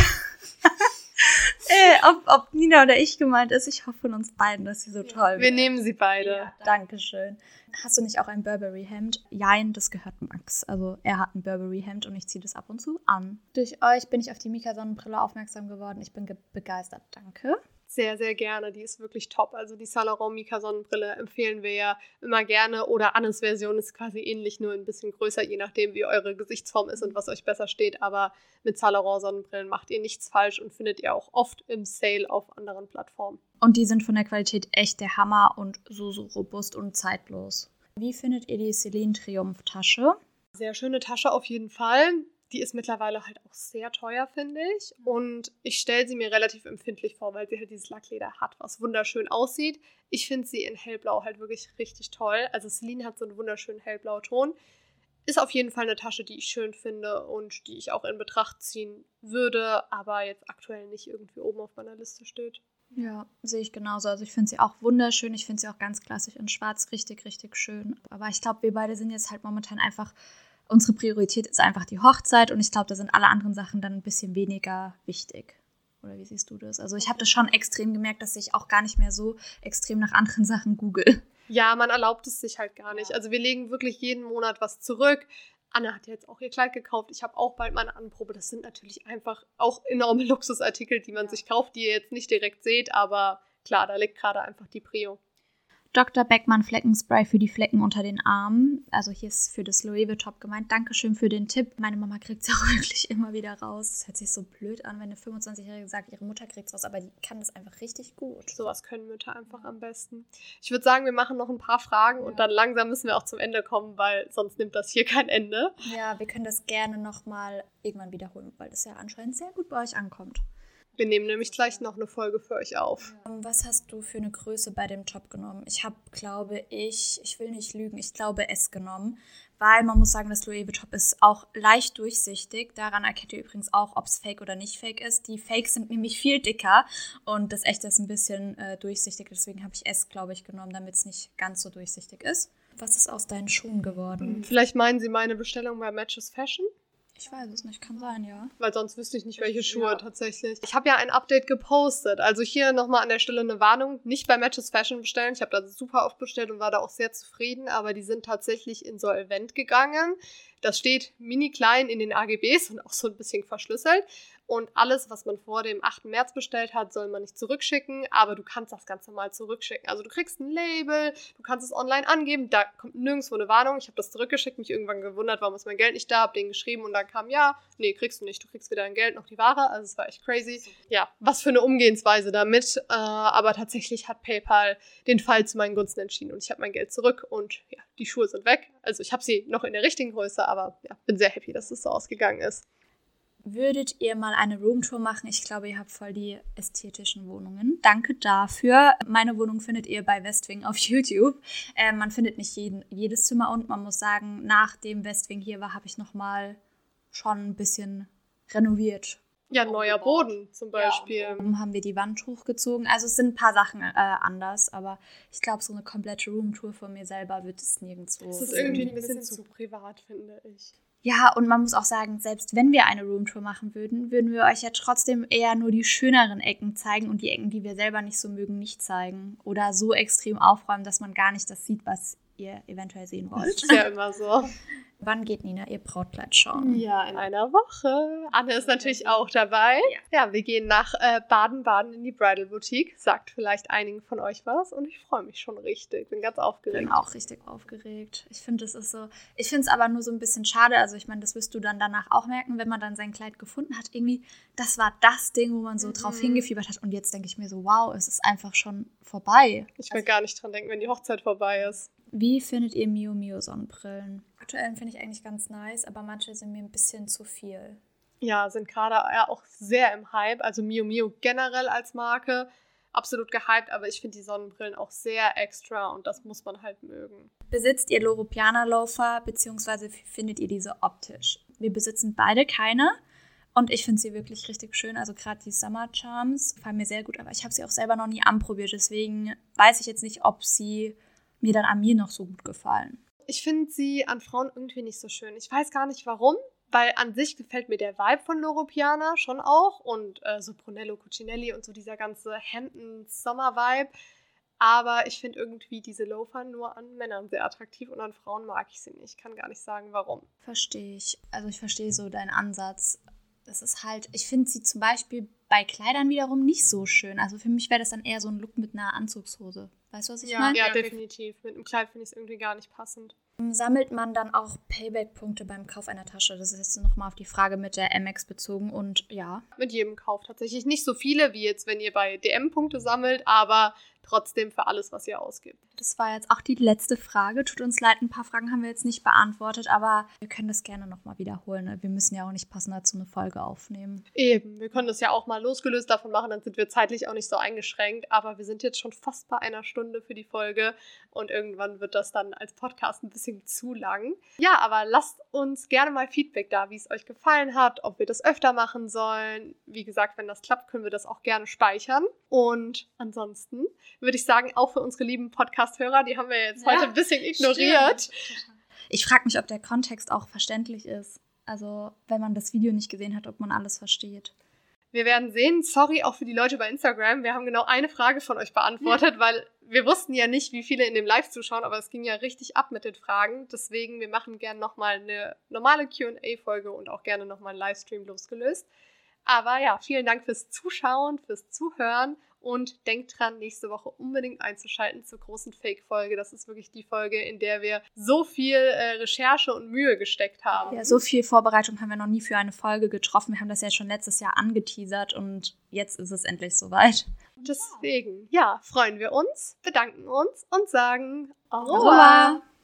ob Nina oder ich gemeint ist. Ich hoffe von uns beiden, dass sie so toll wird. Wir nehmen sie beide. Ja, Dankeschön. Hast du nicht auch ein Burberry-Hemd? Jein, das gehört Max. Also er hat ein Burberry-Hemd und ich ziehe das ab und zu an. Durch euch bin ich auf die Mika-Sonnenbrille aufmerksam geworden. Ich bin begeistert. Danke. Sehr, sehr gerne. Die ist wirklich top. Also die Saint Laurent Mika Sonnenbrille empfehlen wir ja immer gerne. Oder Annes Version ist quasi ähnlich, nur ein bisschen größer, je nachdem, wie eure Gesichtsform ist und was euch besser steht. Aber mit Saint Laurent Sonnenbrillen macht ihr nichts falsch und findet ihr auch oft im Sale auf anderen Plattformen. Und die sind von der Qualität echt der Hammer und so robust und zeitlos. Wie findet ihr die Celine Triumph Tasche? Sehr schöne Tasche auf jeden Fall. Die ist mittlerweile halt auch sehr teuer, finde ich. Und ich stelle sie mir relativ empfindlich vor, weil sie halt dieses Lackleder hat, was wunderschön aussieht. Ich finde sie in hellblau halt wirklich richtig toll. Also Celine hat so einen wunderschönen hellblauen Ton. Ist auf jeden Fall eine Tasche, die ich schön finde und die ich auch in Betracht ziehen würde, aber jetzt aktuell nicht irgendwie oben auf meiner Liste steht. Ja, sehe ich genauso. Also ich finde sie auch wunderschön. Ich finde sie auch ganz klassisch in schwarz richtig, richtig schön. Aber ich glaube, wir beide sind jetzt halt momentan einfach, unsere Priorität ist einfach die Hochzeit und ich glaube, da sind alle anderen Sachen dann ein bisschen weniger wichtig. Oder wie siehst du das? Also ich habe das schon extrem gemerkt, dass ich auch gar nicht mehr so extrem nach anderen Sachen google. Ja, man erlaubt es sich halt gar nicht. Also wir legen wirklich jeden Monat was zurück. Anne hat jetzt auch ihr Kleid gekauft. Ich habe auch bald meine Anprobe. Das sind natürlich einfach auch enorme Luxusartikel, die man sich kauft, die ihr jetzt nicht direkt seht. Aber klar, da liegt gerade einfach die Prio. Dr. Beckmann Fleckenspray für die Flecken unter den Armen. Also hier ist für das Loewe Top gemeint. Dankeschön für den Tipp. Meine Mama kriegt es auch wirklich immer wieder raus. Das hört sich so blöd an, wenn eine 25-Jährige sagt, ihre Mutter kriegt es raus, aber die kann das einfach richtig gut. Sowas können Mütter einfach am besten. Ich würde sagen, wir machen noch ein paar Fragen und dann langsam müssen wir auch zum Ende kommen, weil sonst nimmt das hier kein Ende. Ja, wir können das gerne nochmal irgendwann wiederholen, weil das ja anscheinend sehr gut bei euch ankommt. Wir nehmen nämlich gleich noch eine Folge für euch auf. Was hast du für eine Größe bei dem Top genommen? Ich habe, glaube ich will nicht lügen, ich glaube S genommen, weil man muss sagen, das Loewe Top ist auch leicht durchsichtig. Daran erkennt ihr übrigens auch, ob es fake oder nicht fake ist. Die Fakes sind nämlich viel dicker und das echte ist ein bisschen durchsichtig. Deswegen habe ich S, glaube ich, genommen, damit es nicht ganz so durchsichtig ist. Was ist aus deinen Schuhen geworden? Vielleicht meinen Sie meine Bestellung bei Matches Fashion? Ich weiß es nicht, kann sein, ja. Weil sonst wüsste ich nicht, welche Schuhe tatsächlich. Ich habe ja ein Update gepostet. Also hier nochmal an der Stelle eine Warnung. Nicht bei Matches Fashion bestellen. Ich habe da super oft bestellt und war da auch sehr zufrieden. Aber die sind tatsächlich insolvent gegangen. Das steht mini klein in den AGBs und auch so ein bisschen verschlüsselt. Und alles, was man vor dem 8. März bestellt hat, soll man nicht zurückschicken. Aber du kannst das Ganze mal zurückschicken. Also du kriegst ein Label, du kannst es online angeben. Da kommt nirgendwo eine Warnung. Ich habe das zurückgeschickt, mich irgendwann gewundert, warum ist mein Geld nicht da. Habe denen geschrieben und dann kam, nee, kriegst du nicht. Du kriegst weder dein Geld noch die Ware. Also es war echt crazy. Ja, was für eine Umgehensweise damit. Aber tatsächlich hat PayPal den Fall zu meinen Gunsten entschieden. Und ich habe mein Geld zurück und ja, die Schuhe sind weg. Also ich habe sie noch in der richtigen Größe, aber ja, bin sehr happy, dass es so ausgegangen ist. Würdet ihr mal eine Roomtour machen? Ich glaube, ihr habt voll die ästhetischen Wohnungen. Danke dafür. Meine Wohnung findet ihr bei Westwing auf YouTube. Man findet nicht jedes Zimmer und man muss sagen, nachdem Westwing hier war, habe ich nochmal schon ein bisschen renoviert. Ja, neuer Boden zum Beispiel. Ja, oben haben wir die Wand hochgezogen. Also es sind ein paar Sachen anders, aber ich glaube, so eine komplette Roomtour von mir selber wird es nirgendwo. Das ist irgendwie ein bisschen zu privat, finde ich. Ja, und man muss auch sagen, selbst wenn wir eine Roomtour machen würden, würden wir euch ja trotzdem eher nur die schöneren Ecken zeigen und die Ecken, die wir selber nicht so mögen, nicht zeigen. Oder so extrem aufräumen, dass man gar nicht das sieht, was ihr eventuell sehen wollt. Das ist ja immer so. Wann geht Nina ihr Brautkleid schauen? Ja, in einer Woche. Anne ist natürlich auch dabei. Ja, wir gehen nach Baden-Baden in die Bridal Boutique. Sagt vielleicht einigen von euch was und ich freue mich schon richtig. Bin ganz aufgeregt. Ich bin auch richtig aufgeregt. Ich finde, ich finde es aber nur so ein bisschen schade. Also ich meine, das wirst du dann danach auch merken, wenn man dann sein Kleid gefunden hat. Irgendwie, das war das Ding, wo man so drauf hingefiebert hat. Und jetzt denke ich mir so, wow, es ist einfach schon vorbei. Ich will gar nicht dran denken, wenn die Hochzeit vorbei ist. Wie findet ihr Mio Mio Sonnenbrillen? Aktuell finde ich eigentlich ganz nice, aber manche sind mir ein bisschen zu viel. Ja, sind gerade ja auch sehr im Hype. Also Mio Mio generell als Marke absolut gehypt, aber ich finde die Sonnenbrillen auch sehr extra und das muss man halt mögen. Besitzt ihr Loro Piana Loafer, beziehungsweise findet ihr diese optisch? Wir besitzen beide keine. Und ich finde sie wirklich richtig schön. Also gerade die Summer Charms gefallen mir sehr gut, aber ich habe sie auch selber noch nie anprobiert. Deswegen weiß ich jetzt nicht, ob sie mir dann an mir noch so gut gefallen. Ich finde sie an Frauen irgendwie nicht so schön. Ich weiß gar nicht warum, weil an sich gefällt mir der Vibe von Loro Piana schon auch und so Brunello Cucinelli und so dieser ganze Hemden-Sommer-Vibe. Aber ich finde irgendwie diese Loafer nur an Männern sehr attraktiv und an Frauen mag ich sie nicht. Ich kann gar nicht sagen, warum. Verstehe ich. Also ich verstehe so deinen Ansatz. Das ist halt, ich finde sie zum Beispiel bei Kleidern wiederum nicht so schön. Also für mich wäre das dann eher so ein Look mit einer Anzugshose. Weißt du, was ich meine? Ja, definitiv. Mit einem Kleid finde ich es irgendwie gar nicht passend. Sammelt man dann auch Payback-Punkte beim Kauf einer Tasche? Das ist jetzt nochmal auf die Frage mit der Amex bezogen und ja. Mit jedem Kauf tatsächlich. Nicht so viele, wie jetzt, wenn ihr bei DM Punkte sammelt, aber trotzdem für alles, was ihr ausgibt. Das war jetzt auch die letzte Frage. Tut uns leid, ein paar Fragen haben wir jetzt nicht beantwortet, aber wir können das gerne nochmal wiederholen. Ne? Wir müssen ja auch nicht passend dazu eine Folge aufnehmen. Eben, wir können das ja auch mal losgelöst davon machen, dann sind wir zeitlich auch nicht so eingeschränkt, aber wir sind jetzt schon fast bei einer Stunde für die Folge und irgendwann wird das dann als Podcast ein bisschen zu lang. Ja, aber lasst uns gerne mal Feedback da, wie es euch gefallen hat, ob wir das öfter machen sollen. Wie gesagt, wenn das klappt, können wir das auch gerne speichern. Und ansonsten würde ich sagen, auch für unsere lieben Podcast-Hörer, die haben wir jetzt heute ein bisschen ignoriert. Stimmt. Ich frage mich, ob der Kontext auch verständlich ist. Also, wenn man das Video nicht gesehen hat, ob man alles versteht. Wir werden sehen. Sorry auch für die Leute bei Instagram. Wir haben genau eine Frage von euch beantwortet, weil wir wussten ja nicht, wie viele in dem Live zuschauen, aber es ging ja richtig ab mit den Fragen. Deswegen, wir machen gerne nochmal eine normale Q&A-Folge und auch gerne nochmal einen Livestream losgelöst. Aber ja, vielen Dank fürs Zuschauen, fürs Zuhören und denkt dran, nächste Woche unbedingt einzuschalten zur großen Fake-Folge. Das ist wirklich die Folge, in der wir so viel Recherche und Mühe gesteckt haben. Ja, so viel Vorbereitung haben wir noch nie für eine Folge getroffen. Wir haben das ja schon letztes Jahr angeteasert und jetzt ist es endlich soweit. Deswegen, ja, freuen wir uns, bedanken uns und sagen au revoir.